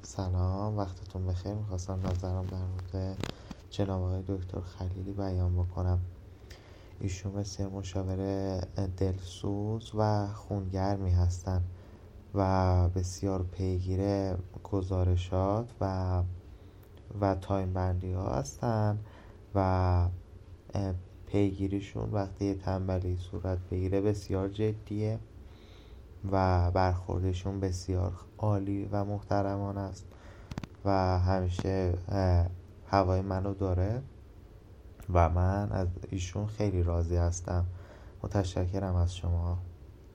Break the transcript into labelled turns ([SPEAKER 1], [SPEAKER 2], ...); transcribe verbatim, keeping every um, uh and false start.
[SPEAKER 1] سلام، وقتتون بخیر. میخواستم نظرم در مورد جناب آقای دکتر خلیلی بیان بکنم. ایشون بسیار مشاور دلسوز و خونگرمی هستن و بسیار پیگیر گزارشات و و تایم بندی ها هستن و پیگیریشون وقتی تنبلی صورت بگیره بسیار جدیه و برخوردشون بسیار عالی و محترمانه است و همیشه هوای منو داره و من از ایشون خیلی راضی هستم. متشکرم از شما.